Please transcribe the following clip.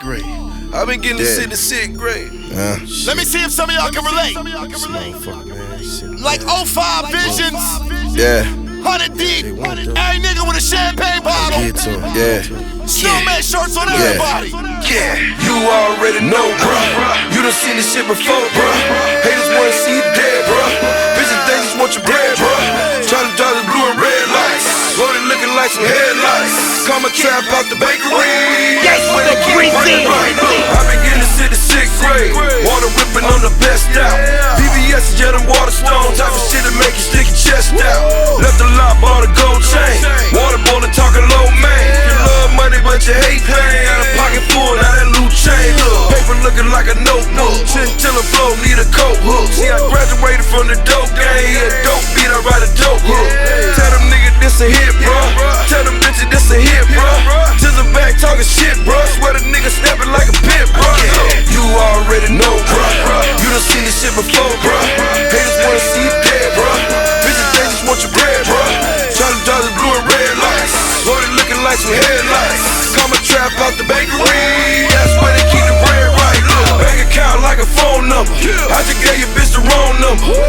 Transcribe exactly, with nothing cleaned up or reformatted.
grade. I've been getting this shit in sixth grade. Uh, Let me see if some of y'all can relate. Like oh five Visions, yeah, one hundred deep, every nigga with a champagne bottle. get to him, yeah. Snowman shorts on Yeah. everybody. Yeah, you already know, bruh. You done seen this shit before, bruh. Haters wanna see you dead, bruh. Bitches, they just want your bread, bruh. Tryna drive the blue and red lights. Rolling looking like some headlights. Come a trap out the bakery. That's where they keep running right. I've been getting this shit in sixth grade. Water whipping on the best out. V V S is jet and water stone. Type of shit that make you stick your chest out. Left the lot, bought a gold chain. Water bowling, talking low, man. You love money, but you hate pain. Got a pocket full, now that loot chain. Look, paper looking like a notebook. Chinchilla flow, need a coat hook. See, I graduated from the dope game. Yeah, dope beat, I write a dope hook. Tell them niggas this a hit, bro. Tell them bitches this a hit, bro. To the back talking shit, bro. Swear the nigga snapping like a pit, bro. You already know, bro. You done seen this shit before, bro. Haters wanna see you dead, bro. Bitches, they just want your bread, bro. Tryna drive the blue and red lights. Loaded looking like some headlights. Come a trap out the bakery. That's where they keep the bread right. Look, bank account like a phone number. I just gave your bitch the wrong number.